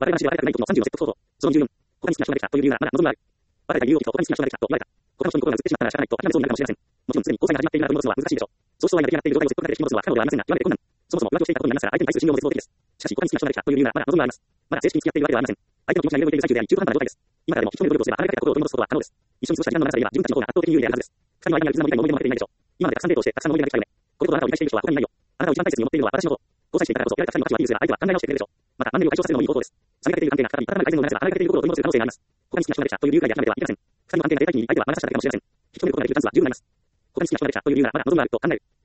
我々話では我々がない時の30のセットフォート。その14。他に好きな人ができたという理由ならまだ望むがある。我々が言うべきと他に好きな人ができたと言われた。他の人に心が移ってしまったら仕方ないと諦めそうになるかもしれません。もちろんすでに交際が始まっているなら取り戻すのは難しいでしょう。そうした場合が出来上がっている状態を説得で引き戻すのは可能ではありませんが、極めて困難。そもそも浮気をしていたことになりますから相手に対する信用も絶望的です。しかし他に好きな人ができたという理由ならまだ望むがあります。まだ正式に付き合っているわけではありません。相手の気持ちが揺れ動いている最中であり中途半端な状態です。今からでも一人の努力をすれば離れかけた心を取り戻すことは可能です。一緒に過ごした時間の長さで言えば自分たちの方が圧倒的に有利であるはずです。二人の間には絆も理解も思い出も持っていないでしょう。今までたくさんデートをしてたくさんの思い出ができたよね。これとあなたを理解している人は他にいないよ。あなたを一番大切に思っているのは私の方。交際していたからこそやられた二人の価値はいいですが相手は考え直してくれるでしょう。またマンネリを解消させるのもいい方法です。冷めかけている関係が再び温かみ改善のならば離れかけている心を取り戻せる可能性があります。他に好きな人ができたという理由が諦めてはいけません。二人の関係が停滞期に相手は魔が差しただけかもしれません。引き止めることができるチャンスは十分あります。他に好きな人ができたという理由ならまだ望むがあると考える。